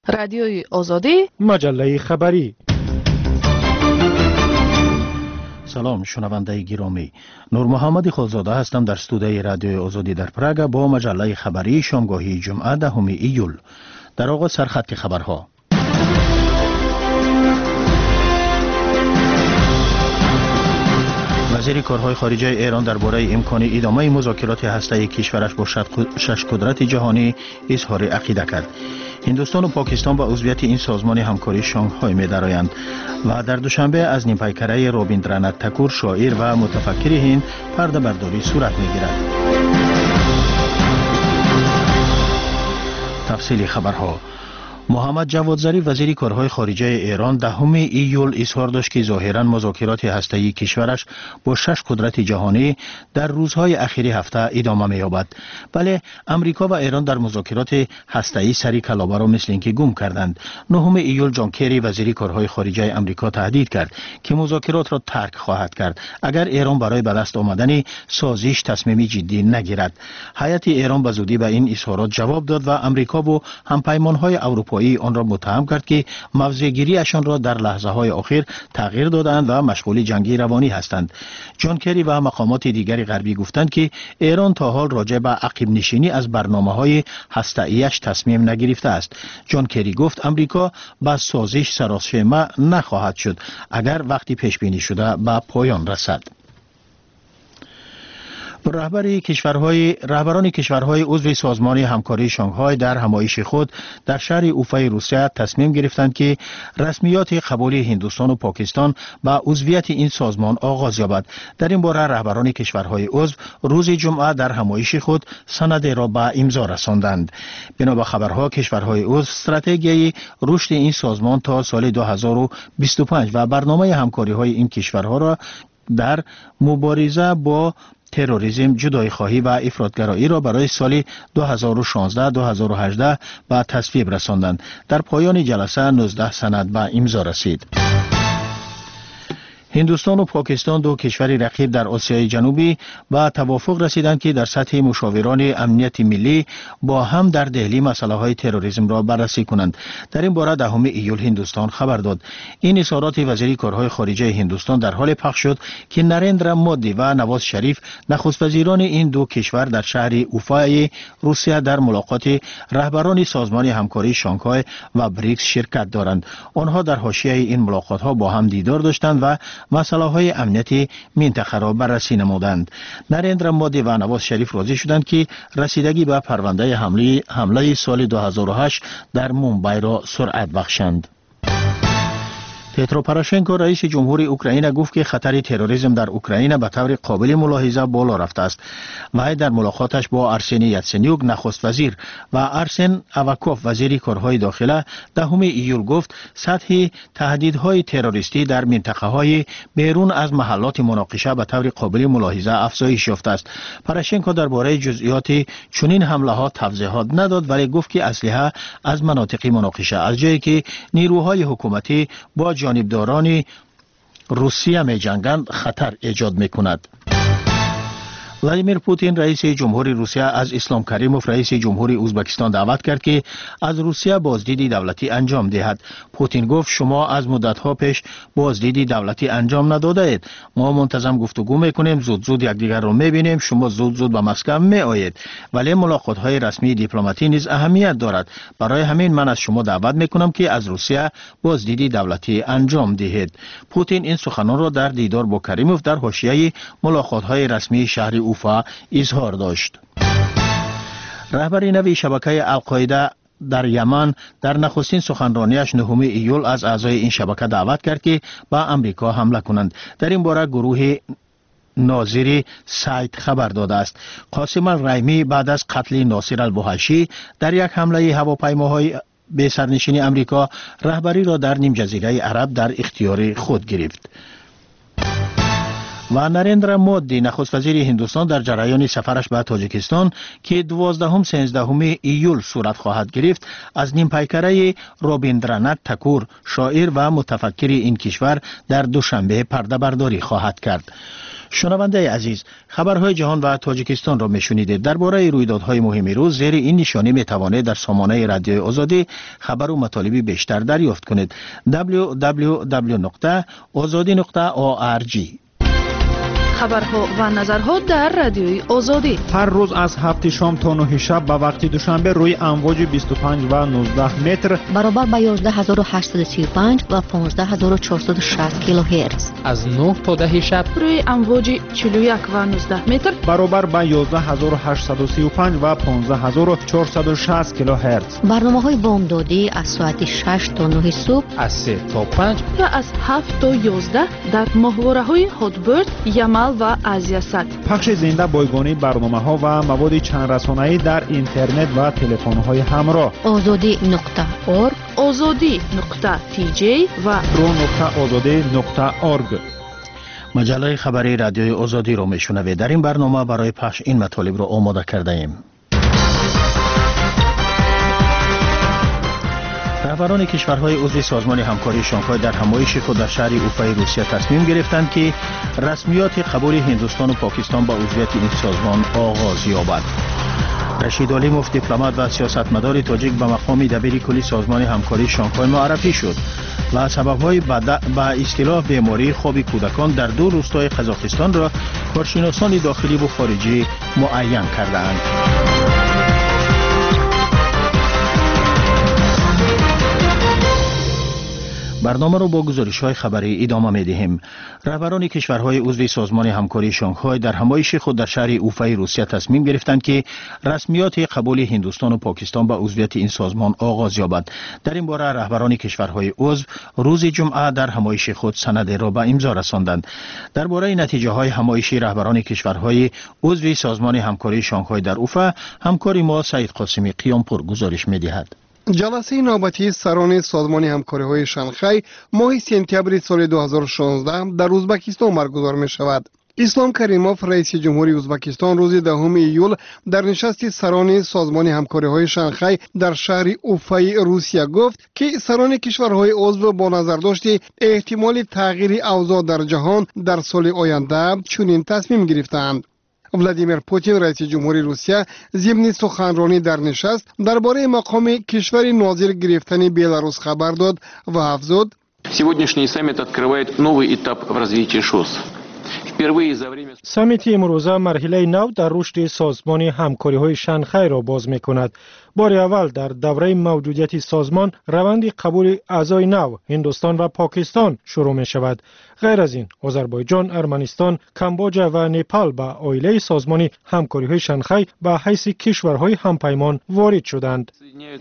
رادیوی آزادی، مجله خبری. سلام شنونده گرامی، نور محمد خالزاده هستم در استودیوی رادیوی آزادی در پراگ با مجله خبری شامگاهی جمعه 10 ایول. در آغاز سرخط خبرها. وزیر کارهای خارجه ایران درباره امکان ادامه مذاکرات هسته‌ای کشورش با 6 قدرت جهانی اظهار عقیده کرد. هندوستان و پاکستان با عضویت این سازمان همکاری شانگهای می‌درآیند و در دوشنبه از نیمپیکره رابیندرانات تاکور شاعر و متفکر هند پرده برداری صورت می‌گیرد. تفصیل خبرها. محمد جواد ظریف وزیر کارهای خارجه ایران 10 ایول اظهار داشت که ظاهراً مذاکرات هسته‌ای کشورش با 6 قدرت جهانی در روزهای اخیر هفته ادامه می‌یابد. بله، امریکا و ایران در مذاکرات هسته‌ای سری کلابه را مثل اینکه گم کردند. 9 ایول جان کری وزیر کارهای خارجه امریکا تهدید کرد که مذاکرات را ترک خواهد کرد اگر ایران برای به دست آمدن سازش تصمیمی جدی نگیرد. هیئت ایران به زودی به این اظهارات جواب داد و امریکا و همپیمان‌های اروپایی آن را متهم کرد که موضع‌گیری‌شان را در لحظه‌های آخر تغییر دادند و مشغول جنگی روانی هستند. جان کری و مقامات دیگری غربی گفتند که ایران تا حال راجع به عقب نشینی از برنامه‌های هسته‌ایش تصمیم نگرفته است. جان کری گفت امریکا با سازش سراسیمه نخواهد شد اگر وقتی پیش بینی شده به پایان رسد. رهبران کشورهای عضو سازمان همکاری شانگهای در همایش خود در شهر اوفای روسیه تصمیم گرفتند که رسمیات قبول هندوستان و پاکستان به عضویت این سازمان آغاز یابد. در این باره رهبران کشورهای عضو روز جمعه در همایش خود سند را به امضا رساندند. بنا به خبرها کشورهای عضو استراتژی رشد این سازمان تا سال 2025 و برنامه همکاری‌های این کشورها را در مبارزه با تروریسم، جدایی خواهی و افراطگرایی را برای سال 2016-2018 به تصویب رساندند. در پایان جلسه 19 سند به امضا رسید. هندوستان و پاکستان دو کشور رقیب در آسیای جنوبی به توافق رسیدند که در سطح مشاوران امنیت ملی با هم در دهلی مسائل تروریسم را بررسی کنند. در این باره 10 ایول هندوستان خبر داد. این اظهارات وزیر کارهای خارجه هندوستان در حال پخش شد که نریندرا مودی و نواز شریف نخست وزیران این دو کشور در شهر اوفای روسیه در ملاقات رهبران سازمان همکاری شانگهای و بریکس شرکت دارند. آنها در حاشیه این ملاقات ها با هم دیدار داشتند و مسائل امنیتی منطقه را بررسی نمودند. نریندرا مودی و نواز شریف راضی شدند که رسیدگی به پرونده حمله سال 2008 در مومبای را سرعت بخشند. پیترو پروشنکو رئیس جمهوری اوکراین گفت که خطر تروریسم در اوکراین به طور قابل ملاحظه بالا رفته است. وی در ملاقاتش با ارسنی یاتسنیوک نخست وزیر و ارسن اوکوف وزیر کارهای داخله 10 ایول گفت سطح تهدیدهای تروریستی در منطقه‌های بیرون از محلات مناقشه به طور قابل ملاحظه افزایش یافته است. پروشنکو درباره جزئیات چنین حمله‌ها توضیحات نداد ولی گفت که اسلحه از مناطق مناقشه از جایی که نیروهای حکومتی با جانبداران روسیه می جنگند خطر ایجاد می کند. ولادیمیر پوتین رئیس جمهوری روسیه از اسلام کریموف رئیس جمهوری ازبکستان دعوت کرد که از روسیه بازدید دولتی انجام دهد. پوتین گفت شما از مدت‌ها پیش بازدید دولتی انجام نداده اید. ما منتظم گفتگو میکنیم، زود یکدیگر را میبینیم، شما زود به مسکو میآیید. ولی ملاقات‌های رسمی دیپلماتی نیز اهمیت دارد. برای همین من از شما دعوت میکنم که از روسیه بازدید دولتی انجام دهید. پوتین این سخنان را در دیدار با کریموف در حاشیه ملاقات‌های رسمی شهر اوفا اظهار داشت. رهبر نوی شبکه القاعده در یمن در نخستین سخنرانیش 9 ایول از اعضای این شبکه دعوت کرد که با امریکا حمله کنند. در این باره گروه ناظری سایت خبر داده است. قاسم الرحیمی بعد از قتل ناصر البوهشی در یک حمله هواپیماهای به سرنشین امریکا رهبری را در نیم جزیره عرب در اختیار خود گرفت. و نریندرا مودی نخست وزیر هندوستان در جریان سفرش به تاجیکستان که 12-13 ایول صورت خواهد گرفت از نیمپیکره رابیندرانات تاکور شاعر و متفکر این کشور در دوشنبه پرده برداری خواهد کرد. شنونده عزیز، خبرهای جهان و تاجیکستان را میشنیدید. درباره رویدادهای مهم روز زیر این نشانی میتوانید در سامانه رادیوی آزادی خبر و مطالب بیشتر دریافت کنید. www.azadi.org. خبرها و نظرها در رادیوی آزادی هر روز از 7 شام تا 9 شب به وقت دوشنبه روی امواج 25 و 19 متر برابر با 11835 و 15460 کیلوهرتز. از 9 تا 10 شب روی امواج 41 و 19 متر برابر با 11835 و 15460 کیلوهرتز. برنامه‌های بامدادی از ساعت 6 تا 9 صبح، از 3 تا 5 و از 7 تا 11 در ماهواره‌های هاتبرد، یمل و آزیاسات. پخش زنده بایگانی برنامه‌ها و مواد چند رسانه‌ای در اینترنت و تلفن‌های همراه. azadi.org، azadi.tj و pro.azadi.org. مجله خبری رادیوی آزادی را میشنوید. در این برنامه برای پخش این مطالب را آماده کرده ایم. رهبران کشورهای عضو سازمان همکاری شانگهای در همایش خود در شهر اوفای روسیه تصمیم گرفتند که رسمیات قبول هندوستان و پاکستان به عضویت این سازمان آغاز یابد. رشید علیموف دیپلمات و سیاستمدار تاجیک به مقام دبیر کلی سازمان همکاری شانگهای معرفی شد و سبب‌های به اصطلاح بیماری خواب کودکان در دو روستای قزاقستان را کارشناسان داخلی و خارجی معین کردند. برنامه را با گزارش‌های خبری ادامه می‌دهیم. رهبران کشورهای عضو سازمان همکاری شانگهای در همایش خود در شهر اوفای روسیه تصمیم گرفتند که رسمیات قبول هندوستان و پاکستان به عضویت این سازمان آغاز یابد. در این باره رهبران کشورهای عضو روز جمعه در همایش خود سند را به امضا رساندند. درباره نتیجه‌های همایش رهبران کشورهای عضو سازمان همکاری شانگهای در اوفا، همکار ما سعید قاسمی قیامپور گزارش می‌دهد. جلسه نوبتی سران سازمان همکاری‌های شانگهای ماه سپتامبر سال 2016 در ازبکستان برگزار می‌شود. اسلام کریموف رئیس جمهوری ازبکستان روز 10 ایول در نشست سران سازمان همکاری‌های شانگهای در شهر اوفای روسیه گفت که سران کشورهای عضو با نظرداشت احتمال تغییر اوضاع در جهان در سال آینده چنین تصمیم گرفتند. ولادیمیر پوتین رئیس جمهوری روسیه ضمن سخنرانی در نشست درباره مقام کشور ناظر گرفتن بلاروس خبر داد و افزود: Сегодняшний саммит открывает новый этап в развитии ШОС. سامیت امروزه مرحله نو در رشد سازمان همکاری‌های شانگهای را باز می‌کند. بار اول در دوره موجودیت سازمان روند قبول اعضای نو هندوستان و پاکستان شروع می‌شود. غیر از این آذربایجان، ارمنستان، کامبوجا و نپال به عائله سازمان همکاری‌های شانگهای به حیث کشورهای همپیمان وارد شدند.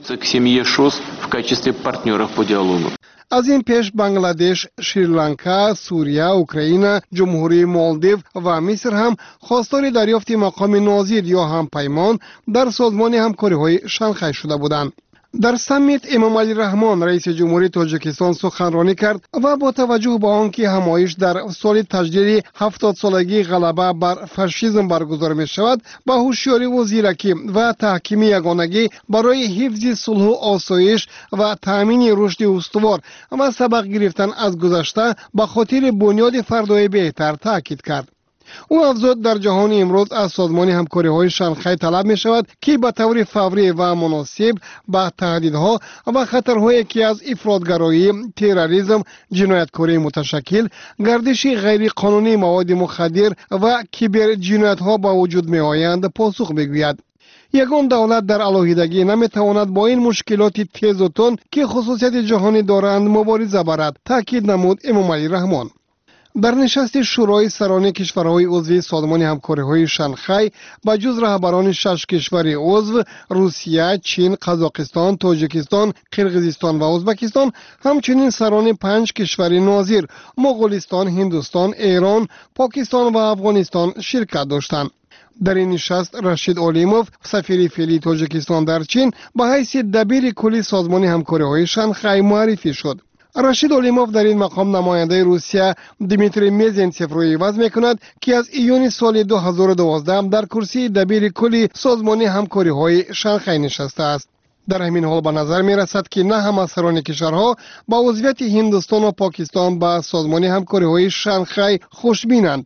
از این پیش بنگلادش، شریلانکا، سوریه، اوکراین، جمهوری مالدیو و مصر هم خواستار دریافت مقام ناظر یا همپیمان در سازمان همکاری‌های شانگهای شده بودند. در سمیت امام علی رحمان رئیس جمهوری تاجیکستان سخنرانی کرد و با توجه به آنکه همایش در سال تجدید 70 سالگی غلبه بر فاشیسم برگزار می شود، با هوشیاری و زیرکی و تحکیم یگانگی برای حفظ صلح و آسایش و تامین رشد استوار و سبق گرفتن از گذشته به خاطر بنیاد فردای بهتر تاکید کرد. او افزود در جهان امروز از سازمان همکاری‌های شانگهای طلب می‌شود که به طور فوری و مناسب به تهدیدها و خطرهایی که از افراطگرایی، تروریسم، جنایتکاری متشکل، گردش غیر قانونی مواد مخدر و کیبر جنایت‌ها با وجود می‌آیند پاسخ بگوید. یگان دولت در علاهیدگی نمی‌تواند با این مشکلات تیز و تند که خصوصیت جهانی دارند مبارزه برد، تاکید نمود امام علی رحمان. در نشست شورای سران کشورهای عضو سازمان همکاری‌های شانگهای با جز رهبران 6 کشور عضو روسیه، چین، قزاقستان، تاجیکستان، قرقیزستان و ازبکستان، همچنین سران 5 کشور ناظر مغولستان، هندوستان، ایران، پاکستان و افغانستان شرکت داشتند. در این نشست رشید علیموف سفیر فعلی تاجیکستان در چین به حیث دبیر کلی سازمان همکاری‌های شانگهای معرفی شد. رشید علیموف در این مقام نماینده روسیه دیمیتری میزنتسف را عوض می‌کند که از ایون سال 2012 در کرسی دبیر کلی سازمان همکاری‌های شانگهای نشسته است. در همین حال به نظر می‌رسد که نه همه سران کشورها با عضویت هندوستان و پاکستان به سازمان همکاری‌های شانگهای خوشبینند.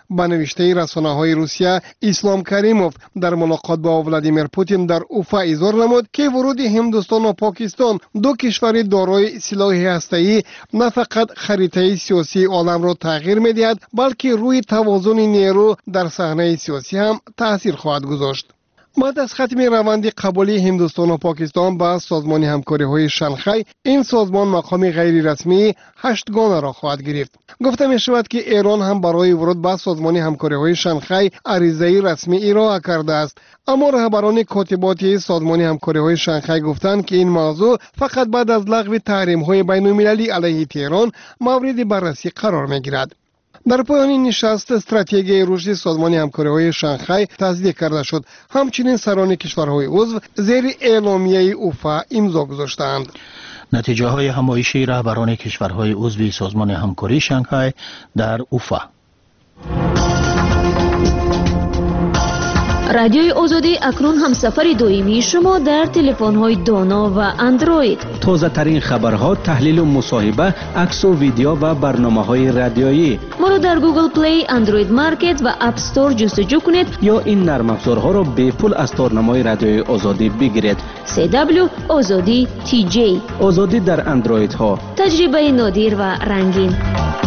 با نوشته رسانه‌های روسیه اسلام کریموف در ملاقات با ولادیمیر پوتین در اوفا اظهار نمود که ورود هندوستان و پاکستان دو کشور دارای سلاح هسته‌ای نه فقط خریطه سیاسی عالم را تغییر می‌دهد بلکه روی توازن نیرو در صحنه سیاسی هم تاثیر خواهد گذاشت. بعد از ختم روند قبولی هندوستان و پاکستان با سازمان همکاری‌های شانگهای، این سازمان مقام غیر رسمی 8 گانه را خواهد گرفت. گفته می شود که ایران هم برای ورود به سازمان همکاری‌های شانگهای عریضه رسمی ارائه کرده است، اما رهبران کاتباتی سازمان همکاری‌های شانگهای گفتند که این موضوع فقط بعد از لغو تحریم‌های بین‌المللی علیه تهران مورد بررسی قرار می‌گیرد. در پایان نشست استراتژی رشد سازمان همکاری‌های شانگهای تصدیق کرده شد. همچنین سران کشورهای عضو زیر اعلامیه اوفا امضا گذاشتند. نتیجه های همایشی رهبران کشورهای عضو سازمان همکاری شانگهای در اوفا. رادیوی آزادی اکنون همسفر دائمی شما در تلفن‌های دانا و اندروید. تازه ترین خبرها، تحلیل و مصاحبه، عکس و ویدیو و برنامه‌های رادیویی. ما را در گوگل پلی، اندروید مارکت و اپ استور جستجو کنید یا این نرم افزارها را به پول از تارنمای رادیوی آزادی بگیرید. CW آزادی TJ. آزادی در اندروید ها. تجربه نادر و رنگین.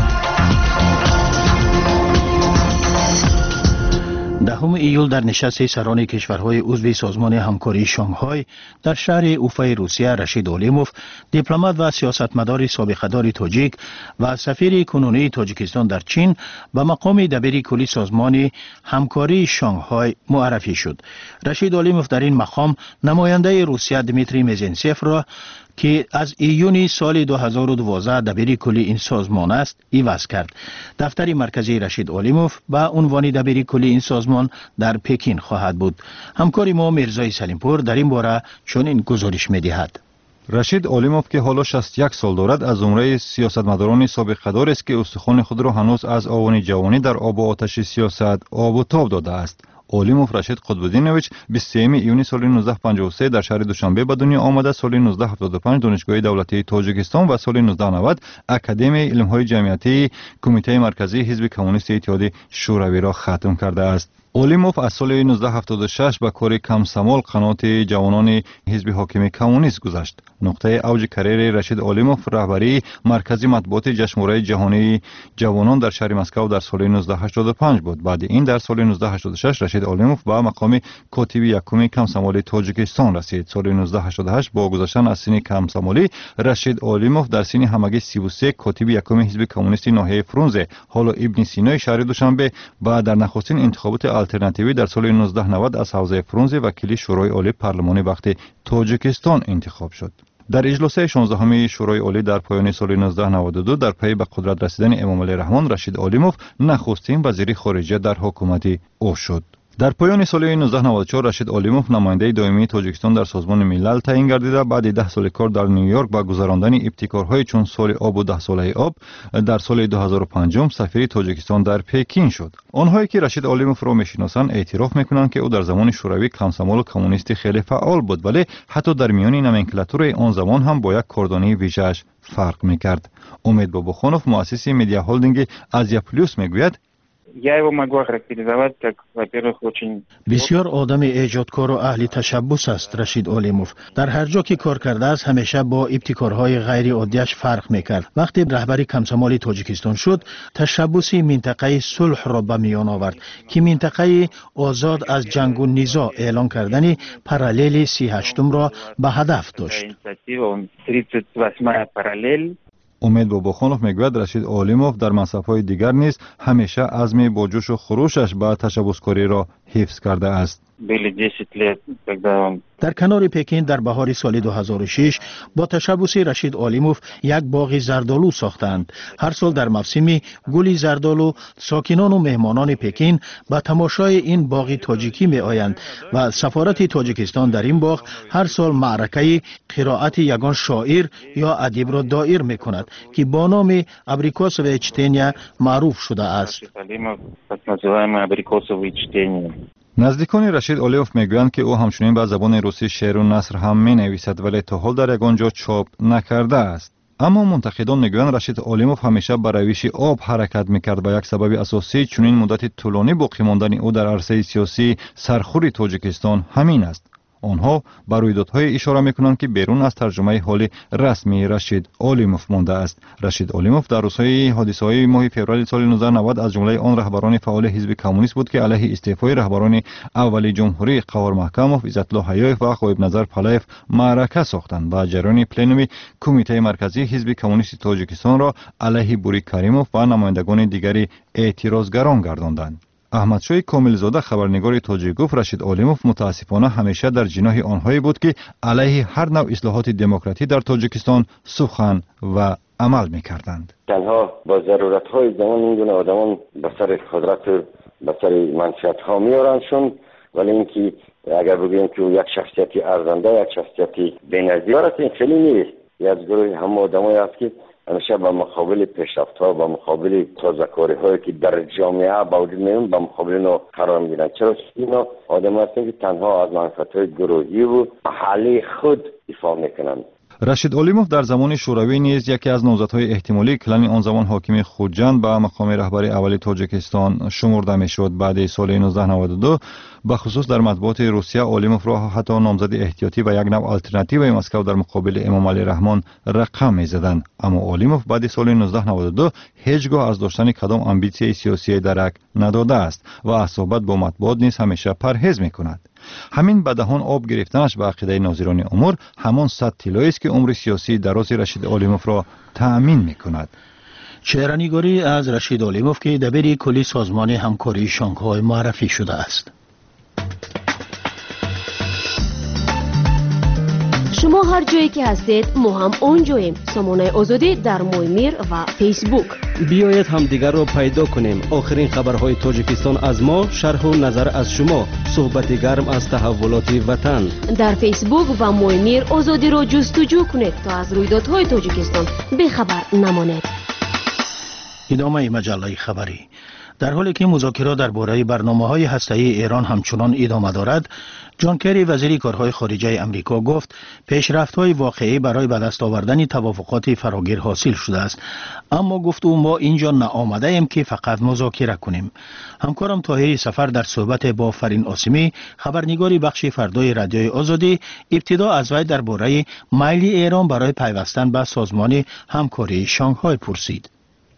دهم ایول در نشست سران کشورهای عضو سازمان همکاری شانگهای در شهر اوفای روسیه، رشید علیموف، دیپلمات و سیاستمدار سابقه‌دار تاجیک و سفیر کنونی تاجیکستان در چین به مقام دبیر کلی سازمان همکاری شانگهای معرفی شد. رشید علیموف در این مقام نماینده روسیه دمیتری مزنسیف را که از ایونی سال 2012 دبیر کلی این سازمان است عوض کرد. دفتر مرکزی رشید علیموف با عنوان دبیر کلی این سازمان در پکین خواهد بود. همکار ما میرزای سلیمپور در این باره چنین گزارش می‌دهد. رشید علیموف که حالا 61 سال دارد از زمره سیاستمداران سابقه‌دار است که استخوان خود را هنوز از آوان جوانی در آب و آتش سیاست آب و تاب داده است. علیموف رشید قطب‌الدینویچ 23 ایونی سال 1953 در شهر دوشنبه به دنیا آمده. سال 1975 دانشگاه دولتی تاجیکستان و سال 1990 اکادمی علم‌های جمعیتی کمیته مرکزی حزب کمونیست اتحاد شوروی را ختم کرده است. علیموف از سال 1976 به کار کمسمال قنات جوانان حزب حاکم کمونیست گذشت. نقطه اوج کریر رشید علیموف رهبری مرکزی مطبوعات جشنواره جهانی جوانان در شهر مسکو در سال 1985 بود. بعد این در سال 1986 رشید علیموف به مقام کاتب یکم کمسمال تاجیکستان رسید. سال 1988 با گذشتن از سن کمسمالی رشید علیموف در سن همگی 33 کاتب یکم حزب کمونیست ناحیه فرونزه حالا ابن سینا شهر دوشنبه و در نخستین انتخابات آلترناتیوی در سال 1990 از حوزه فرونزه وکیل شورای عالی پارلمانی وقت تاجیکستان انتخاب شد. در اجلاس 16 شورای عالی در پایان سال 1992 در پی به قدرت رسیدن امام علی رحمان رشید علیموف نخستین وزیر خارجه در حکومت او شد. در پایان سال 1994 رشید علیموف نماینده دائمی تاجیکستان در سازمان ملل تعیین گردیده. بعد 10 سال کار در نیویورک با گذراندن ابتکارهای چون سال آب و 10 ساله آب در سال 2005 سفیر تاجیکستان در پکین شد. آنهایی که رشید علیموف را میشناسند اعتراف میکنند که او در زمان شوروی کمسمال و کمونیستی خیلی فعال بود، ولی حتی در میان نومنکلاتور آن زمان هم با یک کاردانی ویژه‌اش فرق میکرد. امید باباخانوف مؤسس مدیا هولدینگ آزیا پلوس میگوید بسیار آدم ایجادکار و اهل تشبث است رشید علیموف. در هر جا که کار کرده است همیشه با ابتکارهای غیر عادیش فرق میکرد. وقتی رهبری کمسمال تاجیکستان شد تشبثی منطقه صلح را به میان آورد که منطقه آزاد از جنگ و نزاع اعلان کردن پارالیل 38 را به هدف داشت. امید باباخانوف میگوید رشید علیموف در منصب‌های دیگر نیز همیشه عزم با جوش و خروشش به تشبثکاری را حفظ کرده است. در کنار پکین در بهار سال 2006 با تشبث رشید علیموف یک باغ زردالو ساختند. هر سال در موسم گل زردالو ساکنان و مهمانان پکین به تماشای این باغ تاجیکی می آیند و سفارت تاجیکستان در این باغ هر سال معرکه قرائت یگان شاعر یا ادیب را دایر می کند که با نام ابریکوسویچ تنیا معروف شده است. نزدیکان رشید علیموف میگویند که او همچنین به زبان روسی شعر و نثر هم می نویسد ولی تا حال در یگان جا چاپ نکرده است. اما منتقدان میگویند رشید علیموف همیشه به روش آب حرکت میکرد و یک سبب اساسی چنین مدت طولانی باقی ماندن او در عرصه سیاسی سرخوری تاجیکستان همین است. آنها بر رویدادهای اشاره میکنند که بیرون از ترجمه حال رسمی رشید علیموف مانده است. رشید علیموف در روزهای حادثه‌های ماه فوریه سال 1990 از جمله آن رهبران فعال حزب کمونیست بود که علیه استعفای رهبران اولی جمهوری قوار محکموف، عزت‌الله حیایف و غایب نظر پلایف معرکه ساختند و جریان پلنوم کمیته مرکزی حزب کمونیست تاجیکستان را علیه بوری کریموف و نمایندگان دیگری اعتراضگران گرداندند. احمدشاه کاملزاده خبرنگار تاجیک گفت رشید علیموف متاسفانه همیشه در جناح آنهایی بود که علیه هر نوع اصلاحات دموکراتی در تاجیکستان سخن و عمل می‌کردند. تنها با ضرورت‌های زمان این گونه آدمان به سر قدرت و به سر منفعت‌ها میارنشون، ولی اینکه اگر بگوییم که یک شخصیتی ارزنده، یک شخصیتی بی‌نظیر است، این خیلی نیست. از گروه هم آدمایی است که همیشه به مقابل پیشرفت‌ها، به مقابل تازه‌کاری‌هایی که در جامعه با وجود میاد به مقابل اینا قرار میگیرند. چرا اینا آدم‌ها هستند که تنها از منفعت‌های گروهی و محلی خود دفاع میکنند. رشید علیموف در زمان شوروی نیز یکی از نامزدهای احتمالی کلان آن زمان حاکم خودجند به مقام رهبری اولی تاجیکستان شمرده میشد. بعد سال 1992 به خصوص در مطبوعات روسیه علیموف را حتی نامزد احتیاطی و یک نوع الटरनेटिव مسکو در مقابل امام علی رحمان رقم میزدند. اما علیموف بعد سال 1992 هیچگاه از داشتن کدام امبیسیای سیاسی درک نداده است و از صحبت با مطبوعات نیز همیشه پرهیز میکند. همین به دهان آب گرفتنش به عقیده ناظران امور همان 100 طلایی است که عمر سیاسی دراز رشید علیموف را تأمین میکند. چهره‌نگاری از رشید علیموف که دبیر کلی سازمان همکاری شانگهای معرفی شده است. شما هر جایی که هستید ما هم اونجاییم. سامانه آزادی در مویمیر و فیسبوک. بیایید همدیگر را پیدا کنیم. آخرین خبرهای تاجیکستان از ما، شرح و نظر از شما، صحبت گرم از تحولات وطن. در فیسبوک و مویمیر آزادی را جستجو کنید تا از رویدادهای تاجیکستان بخبر نمانید. ادامه مجله خبری. در حالی که مذاکرات درباره برنامه‌های هسته‌ای ایران همچنان ادامه دارد، جان کری وزیر کارهای خارجه آمریکا گفت پیشرفت‌های واقعی برای به دست آوردن توافقات فراگیر حاصل شده است، اما گفت او ما اینجا نآمده ایم که فقط مذاکره کنیم. همکارم طاهری سفر در صحبت با فرین آسمی، خبرنگار بخش فردای رادیوی آزادی، ابتدا از وی درباره میل ایران برای پیوستن به سازمان همکاری شانگهای پرسید.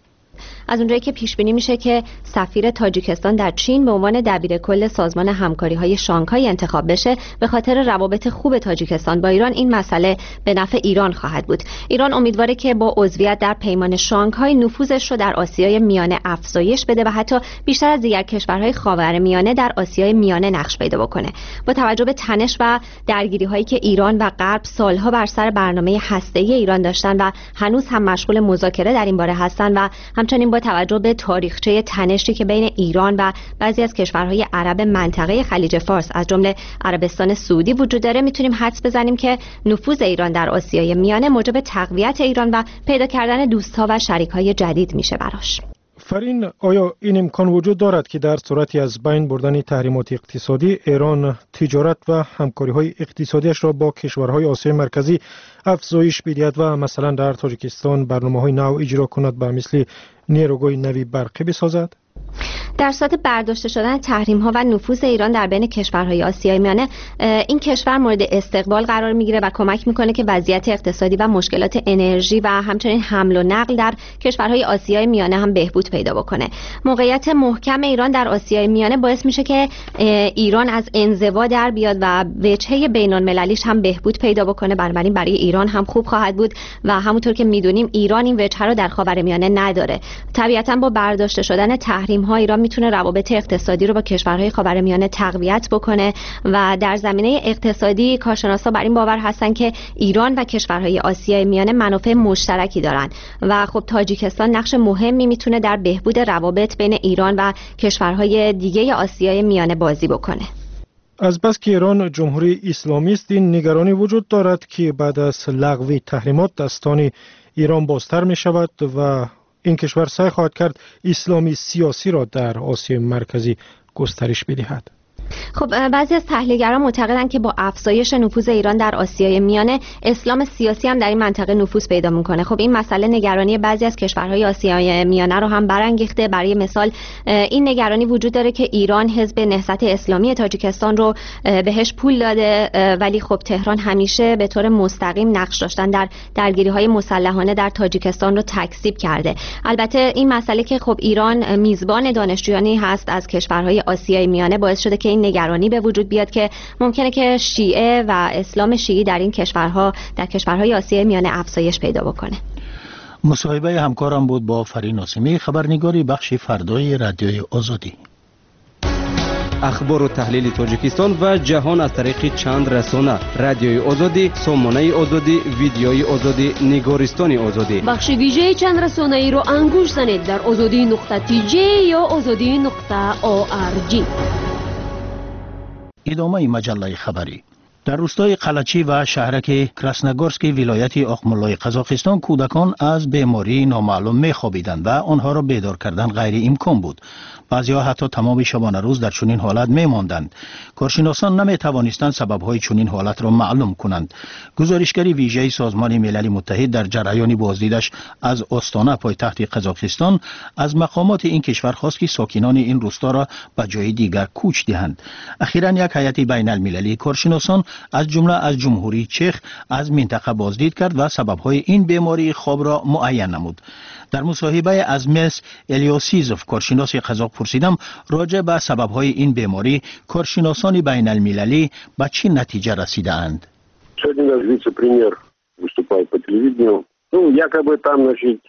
از اونجایی که پیش بینی میشه که سفیر تاجیکستان در چین به عنوان دبیرکل سازمان همکاری‌های شانگهای انتخاب بشه، به خاطر روابط خوب تاجیکستان با ایران این مسئله به نفع ایران خواهد بود. ایران امیدواره که با عضویت در پیمان شانگهای نفوذش رو در آسیای میانه افزایش بده و حتی بیشتر از دیگر کشورهای خاورمیانه در آسیای میانه نقش پیدا بکنه. با توجه به تنش و درگیری‌هایی که ایران و غرب سالها بر سر برنامه هسته‌ای ایران داشتن و هنوز هم مشغول مذاکره در این باره هستن و همچنین با توجه به تاریخچه تنشی که بین ایران و بعضی از کشورهای عرب منطقه خلیج فارس از جمله عربستان سعودی وجود داره، میتونیم حدس بزنیم که نفوذ ایران در آسیای میانه موجب تقویت ایران و پیدا کردن دوست‌ها و شریک‌های جدید میشه براش. فرین، آیا این امکان وجود دارد که در صورتی از بین بردن تحریمات اقتصادی ایران تجارت و همکاری‌های اقتصادیش را با کشورهای آسیای مرکزی افزایش بدهد و مثلا در تاجیکستان برنامه‌های نو اجرا کند به مثل نیروگاه نوی برقی بسازد؟ در صورت برداشته شدن تحریم‌ها و نفوذ ایران در بین کشورهای آسیای میانه، این کشور مورد استقبال قرار میگیره و کمک میکنه که وضعیت اقتصادی و مشکلات انرژی و همچنین حمل و نقل در کشورهای آسیای میانه هم بهبود پیدا بکنه. موقعیت محکم ایران در آسیای میانه باعث میشه که ایران از انزوا در بیاد و وجهه بین‌المللیش هم بهبود پیدا بکنه. بنابراین برای ایران هم خوب خواهد بود و همونطور که میدونیم ایران این وجهه رو در خاورمیانه نداره. طبیعتاً با برداشته شدن تحریم‌ها ایران میتونه روابط اقتصادی رو با کشورهای خاورمیانه تقویت بکنه و در زمینه اقتصادی کارشناسا بر این باور هستن که ایران و کشورهای آسیای میانه منافع مشترکی دارن و خب تاجیکستان نقش مهمی میتونه در بهبود روابط بین ایران و کشورهای دیگه آسیای میانه بازی بکنه. از بس که ایران جمهوری اسلامی است، این نگرانی وجود دارد که بعد از لغو تحریمات دستان ایران بازتر می شود و این کشور سعی خواهد کرد اسلامی سیاسی را در آسیای مرکزی گسترش بدهد. خب بعضی از تحلیلگران معتقدند که با افزایش نفوذ ایران در آسیای میانه، اسلام سیاسی هم در این منطقه نفوذ پیدا میکنه. خب این مسئله نگرانی بعضی از کشورهای آسیای میانه رو هم برانگیخته. برای مثال این نگرانی وجود داره که ایران حزب نهضت اسلامی تاجیکستان رو بهش پول داده، ولی خب تهران همیشه به طور مستقیم نقش داشتن در درگیری‌های مسلحانه در تاجیکستان رو تکذیب کرده. البته این مسئله که خب ایران میزبان دانشجویانی هست از کشورهای آسیای میانه باعث شده که این نگرانی به وجود بیاد که ممکنه که شیعه و اسلام شیعی در این کشورها، در کشورهای آسیای میانه افزایش پیدا بکنه. مصاحبه همکارم بود با فرین ناسمی، خبرنگاری بخش فردای رادیوی آزادی. اخبار و تحلیل تاجیکستان و جهان از طریق چند رسانه: رادیوی آزادی، سامانه آزادی، ویدیوی آزادی، نگارستان آزادی. بخش ویژه چند رسانه ای رو انگوش زنید در azadi.tj یا azadi.org. ادامه مجله خبری. در روستای قلچی و شهرک کراسنگورسکی ولایت آخمولای قزاقستان کودکان از بیماری نامعلوم می‌خوابیدند و آنها را بیدار کردن غیر امکان بود. بعضی‌ها حتی تمام شبانه روز در چنین حالت می‌ماندند. کارشناسان نمی‌توانستند سبب‌های چنین حالت را معلوم کنند. گزارشگری ویژه سازمان ملل متحد در جریان بازدیدش از آستانه پایتخت قزاقستان از مقامات این کشور خواست که ساکنان این روستا را به جای دیگر کوچ دهند. اخیراً یک هیئت بین‌المللی کارشناسان از جمله از جمهوری چخ از منطقه بازدید کرد و سبب‌های این بیماری خواب را معین نمود. در مصاحبه از مس الیوسیزوف کارشناس قزاق پرسیدم راجع به سبب‌های این بیماری کارشناسان بین‌المللی به چه نتیجه رسیده اند؟ Сегодня наш вице-премьер выступал по телевидению. Якобы там, значит,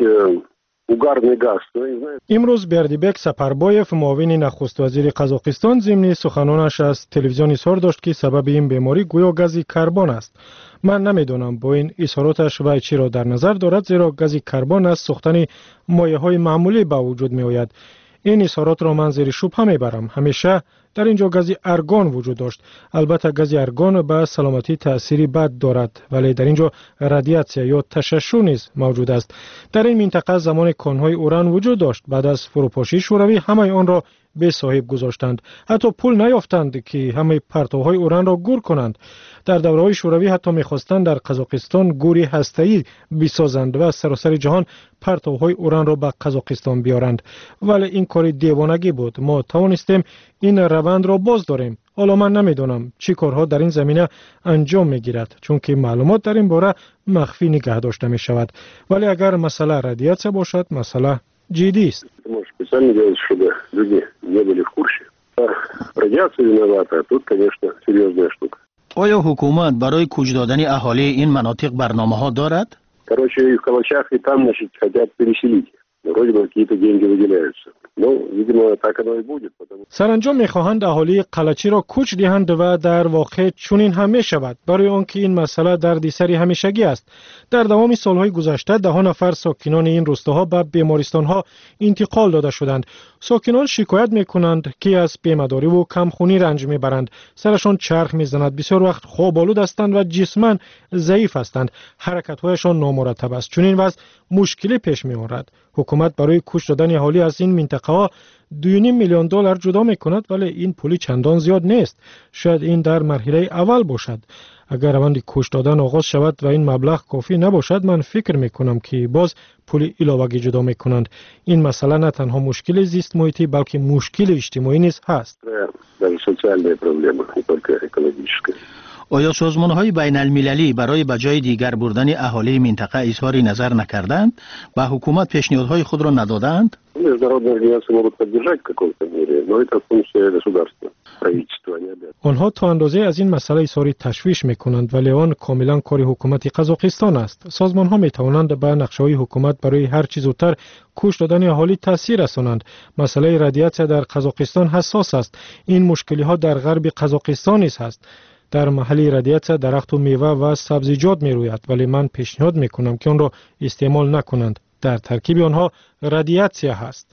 угарный газ. امروز بردیبک سپربایف معاون نخست وزیر قزاقستان ضمن سخنانش از تلویزیون اظهار داشت که سبب این بیماری گویا گاز کربن است. من نمیدونم با این اظهاراتش وی چی را در نظر دارد، زیرا گاز کربن از سوختن مایع‌های معمولی به وجود می آید. این اظهارات را من زیر شبهه میبرم. همیشه در اینجا گاز ارگان وجود داشت. البته گاز ارگان به سلامتی تأثیری بد دارد، ولی در اینجا رادیاسیا یا تشعشع نیز موجود است. در این منطقه زمان کانهای اوران وجود داشت. بعد از فروپاشی شوروی همه آن را به صاحب گذاشتند. حتی پول نیافتند که همه پرتوهای اوران را گور کنند. در دوره‌های شوروی حتی می‌خواستند در قزاقستان گوری هسته‌ای بسازند و سراسر جهان پرتوهای اوران را به قزاقستان بیارند، ولی این کار دیوانگی بود. ما توانستیم این روند را باز داریم. حالا من نمیدونم چی کارها در این زمینه انجام میگیرد، چون که معلومات در این باره مخفی نگه داشته می شود. ولی اگر مسئله رادیاسیا باشد، مسئله جدی است. Специально делать, чтобы люди не были в курсе. Радиация виновата, а тут, конечно, серьезная штука. آیا حکومت برای کوچ دادن اهالی این مناطق برنامه‌ها دارد؟ Короче, и в Калачах, и там, значит, хотят переселить. Вроде бы какие-то деньги выделяются. Ну, видимо, так оно и будет. سرانجام می‌خواهند اهالی قلچی را کوچ دهند و در واقع چنین هم می‌شود، برای آنکه این مسئله دردسر همیشگی است. در دوام سالهای گذشته 10 نفر ساکنان این روستاها به بیمارستان‌ها انتقال داده شدند. ساکنان شکایت می‌کنند که از بیمه‌داری و کمخونی رنج می‌برند. سرشان چرخ می‌زند، بسیار وقت خواب‌آلود هستند و جسماً ضعیف هستند. حرکت‌هایشان نامرتب است. چنین وضع مشکلی پیش می‌آورد. حکومت برای کوچ دادن اهالی از این منطقه ها $2.5 میلیون جدا می‌کند، ولی این پولی چندان زیاد نیست. شاید این در مرحله اول باشد. اگر روند کوچ دادن آغاز شود و این مبلغ کافی نباشد، من فکر می‌کنم که باز پول علاوه‌ای جدا می‌کنند. این مسئله نه تنها مشکل زیست محیطی بلکه مشکل اجتماعی نیز هست. آیا سازمان‌های بین‌المللی برای به جای دیگر بردن اهالی منطقه اظهار نظر نکردند و حکومت پیشنهادهای خود را ندادند؟ آنها تا اندازه از این مسئله اظهار تشویش می‌کنند، ولی آن کاملا کار حکومت قزاقستان است. سازمان‌ها می‌توانند به نقشه‌های حکومت برای هر چیز زودتر کوچ دادن اهالی تاثیر رسانند. مسئله رادیاسیا در قزاقستان حساس است. این مشکلی‌ها در غرب قزاقستان نیز هست. در محل رادیاسیا درخت و میوه و سبزیجات میروید، ولی من پیشنهاد میکنم که آن را استعمال نکنند. در ترکیب آنها رادیاسیا هست.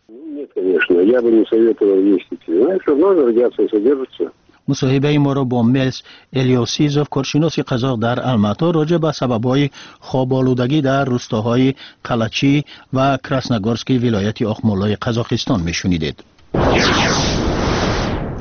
مصاحبه ما را با مس الیوسیزوف کارشناس قزاق در الماتا راجع به سبب‌های خواب‌آلودگی در روستاهای قلچی و کراسنگورسکی ولایت آخمولای قزاقستان میشنیدید.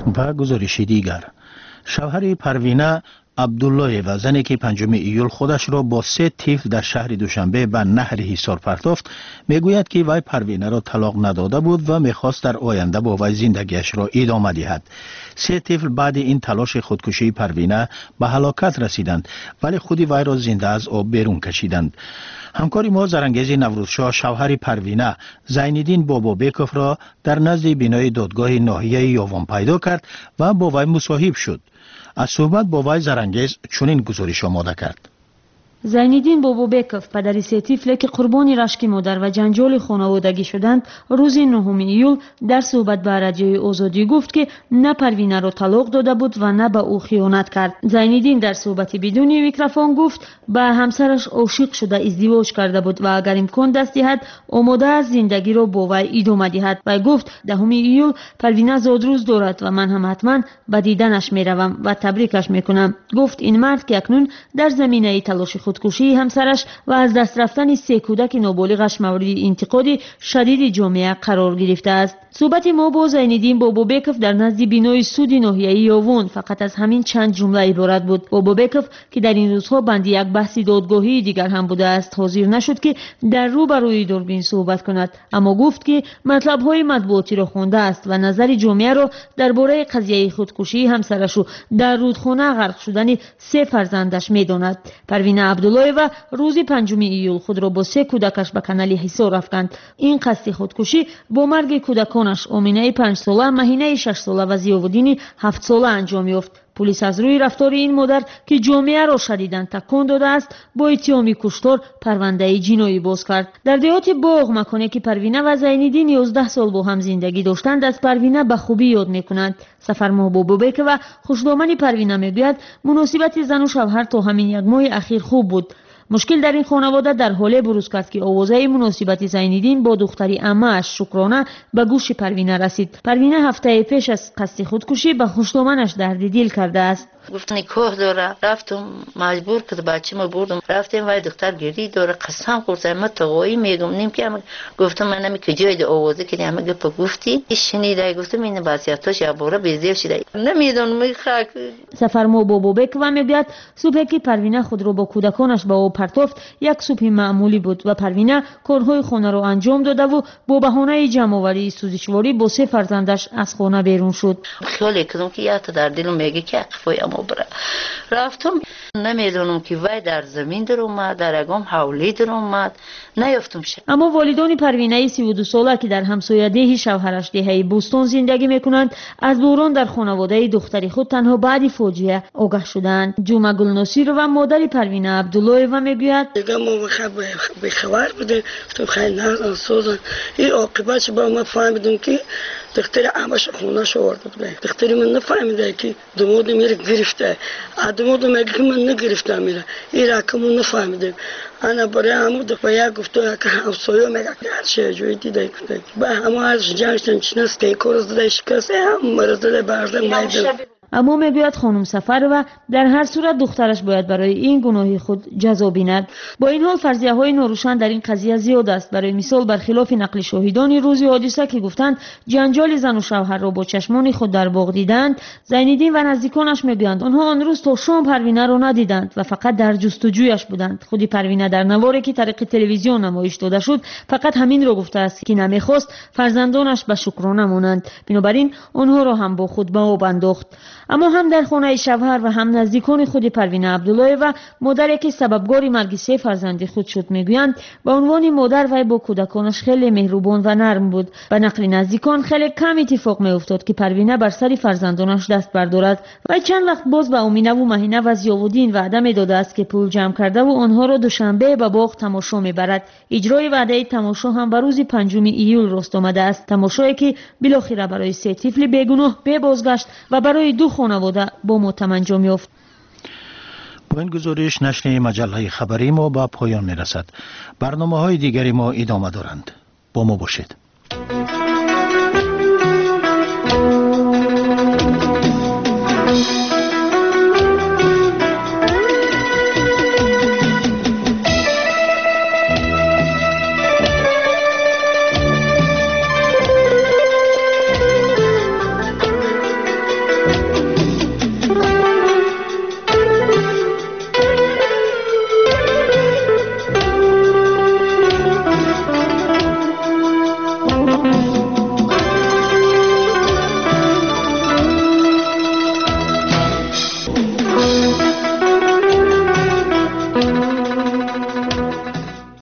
و گزارش دیگر، شوهر پروینه عبدالله و زنی که 5 ایول خودش را با 3 طفل در شهر دوشنبه به نهر حصار پرتافت میگوید که وی پروینه را طلاق نداده بود و میخواست در آینده با وی زندگیش را ادامه دهد. 3 طفل بعد این تلاش خودکشی پروینه به هلاکت رسیدند ولی خود وی را زنده از آب بیرون کشیدند. همکار ما زرنگیز نوروزشاه شوهر پروینه زینالدین بابابکوف را در نزد بینای دادگاه ناحیه یاوان پیدا کرد و با وی مصاحب شد. از صحبت با وی زرنگیز چنین گزارش آماده کرد. زینالدین بابابکوف پدر 3 طفل که قربانی رشک مادر و جنجال خانوادگی شدند روز 9 ایول در صحبت با رادیوی آزادی گفت که نه پروینه را طلاق داده بود و نه به او خیانت کرد. زینالدین در صحبت بدون میکروفون گفت به همسرش عاشق شده ازدواج کرده بود و اگر امکان دست دهد آماده است زندگی را با وی ادامه دهد و گفت 10 ایول پروینه زادروز دارد و من هم حتما به دیدنش میروم و تبریکش میکنم. گفت این مرد که اکنون در زمینه تلاش خودکشی همسرش و از دست رفتن 3 کودک نابالغش مورد انتقاد شدید جامعه قرار گرفته است. صحبت ما با زینالدین بابابکوف در نزد بینای سود ناحیه یاوان فقط از همین چند جمله عبارت بود. بابابکوف که در این روزها بند یک بحث دادگاهی دیگر هم بوده است حاضر نشد که در روبروی دوربین صحبت کند، اما گفت که مطلب‌های مطبوعاتی را خوانده است و نظر جامعه را درباره قضیه خودکشی همسرش و در رودخانه غرق شدن 3 فرزندش می‌داند. پروینه عبدالله و روز 5 ایول خود را با 3 کودکش به کانال حصار افکند. این قصد خودکشی با مرگ کودکانش آمینه 5 ساله، مهینه 6 ساله و ضیاءالدین 7 ساله انجام یافت. پلیس از روی رفتار این مادر که جامعه را شدیداً تکان داده است با اتهام کشتار پرونده جنایی باز کرد. در دیهات باغ مکانی که پروینه و زینالدین 11 سال با هم زندگی داشتند از پروینه به خوبی یاد میکنند. سفر بابابکوف و خوشدامن پروینه میگوید مناسبت زن و شوهر تا همین 1 ماه اخیر خوب بود. مشکل در این خانواده در حالی بروز کرد که آوازه مناسبت زینالدین با دختری عمه‌اش شکرانه به گوش پروینه رسید. پروینه هفته پیش از قصد خودکشی به خوشدامنش درد دل کرده است. گفت نکاح داره، رفتم مجبور کرد بچه‌مو بردم رفتیم و دختر گری داره قسم خورد من تقوی میگم نیم که گفتم من نمی کجای آوازه که همه گپ گفتی شنیده گفتم این وضعیتش عباره بیزیر شده نمیدونم میخک. سفر بابابکوف و میگوید صبح که پروینه خود را با کودکانش به آب پرتافت یک صبح معمولی بود و پروینه کارهای خانه را انجام داده و با بهانه جمع‌آوری سوزشواری با 3 فرزندش از خانه بیرون شد. خیلی کردم که یا در دلم میگه که عفوی رفتم نمیدونم که وای در زمین در اومد در اگام حولی در اومد نیافتم شد. اما والدان پروینه 32 ساله که در همسایه ده شوهرش دهه بوستون زندگی میکنند از بحران در خانواده دختری خود تنها بعد فاجعه آگاه شدند. جمعه گلناصیر و مادر پروینه عبدالله و میگوید ما به خبر بودیم گفتم خیلی ناسازن این عاقبتش با ما فهمیدم که دختر عمش خونه شو آورده بوده. دختری من نفهمیده که دمود میره گرفته دمود میگه که من نگرفتم میره این رقمو نفهمیدم. انا برای همون دفعه گفته که همسایه میگه که هر چه جوی دیده کنه به همه هرش جنگشتن چنست که کارز داده شکسته هم مرز داده بردن میدن. اما میگوید خانم سفر و در هر صورت دخترش باید برای این گناه خود جزا بیند. با این حال فرضیه های ناروشن در این قضیه زیاد است. برای مثال برخلاف نقل شاهدان روز حادثه که گفتند جنجال زن و شوهر را با چشمان خود در باغ دیدند، زینالدین و نزدیکانش میگویند آنها آن روز تا شام پروینه را ندیدند و فقط در جستجویش بودند. خود پروینه در نواری که طریق تلویزیون نمایش داده شد فقط همین را گفته است که نمیخواست فرزندانش به شکرانه مانند، بنابراین آنها را هم با خود به آب انداخت. اما هم در خانه شوهر و هم نزدیکان خود پروینه عبدالله و مادری که سببگار مرگ 3 فرزند خود شد میگویند به عنوان مادر وی با کودکانش خیلی مهربان و نرم بود. به نقل نزدیکان خیلی کم اتفاق میافتاد که پروینه بر سر فرزندانش دست بردارد. وی چند وقت باز به امینه و مهینه و ضیاءالدین وعده میداده است که پول جمع کرده و آنها را دوشنبه به باغ تماشا میبرد. اجرای وعده تماشا هم بر روز 5 ایول راست آمده است. تماشایی که بالاخره برای 3 طفل بیگناه به بازگشت و برای 2 خانواده با متم انجام یافت. با این گزارش نشر مجله خبری ما به پایان میرسد. برنامه‌های دیگری ما ادامه دارند. با ما باشید.